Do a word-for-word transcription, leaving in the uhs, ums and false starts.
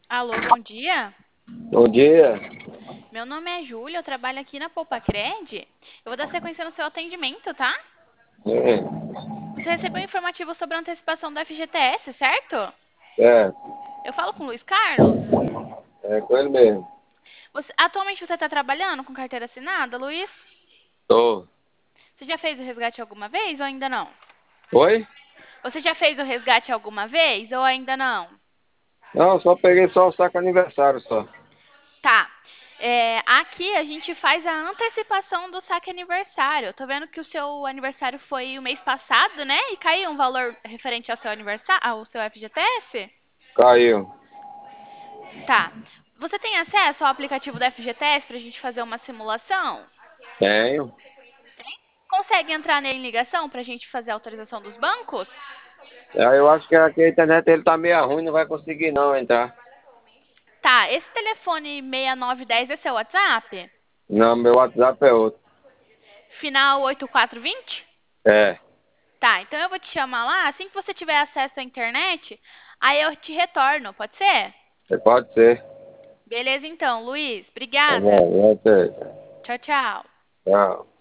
Alô, bom dia. Bom dia. Meu nome é Júlia, eu trabalho aqui na Poupacred. Eu vou dar sequência no seu atendimento, tá? É, Você recebeu um informativo sobre a antecipação do F G T S, certo? é, Eu falo com o Luiz Carlos. é com ele mesmo. Você- atualmente você está trabalhando com carteira assinada, Luiz? Tô. Você já fez o resgate alguma vez ou ainda não? Oi? Você já fez o resgate alguma vez ou ainda não? Não, só peguei só o saco aniversário só. Tá. É, aqui a gente faz a antecipação do saque aniversário. Eu tô vendo que o seu aniversário foi o mês passado, né? E caiu um valor referente ao seu aniversário, ao seu F G T S? Caiu. Tá. Você tem acesso ao aplicativo do F G T S para a gente fazer uma simulação? Tenho. Consegue entrar nele em ligação para a gente fazer a autorização dos bancos? Aí eu acho que aqui a internet ele tá meio ruim, não vai conseguir não entrar. Tá. Esse telefone seis nove um zero é seu WhatsApp? Não, meu WhatsApp é outro. Final oito quatro dois zero? É, Tá, então eu vou te chamar lá. Assim que você tiver acesso à internet, aí eu te retorno, pode ser? pode ser. Beleza, então, Luiz. Tá Obrigada. bom, vai ter. Tchau, tchau. Tchau.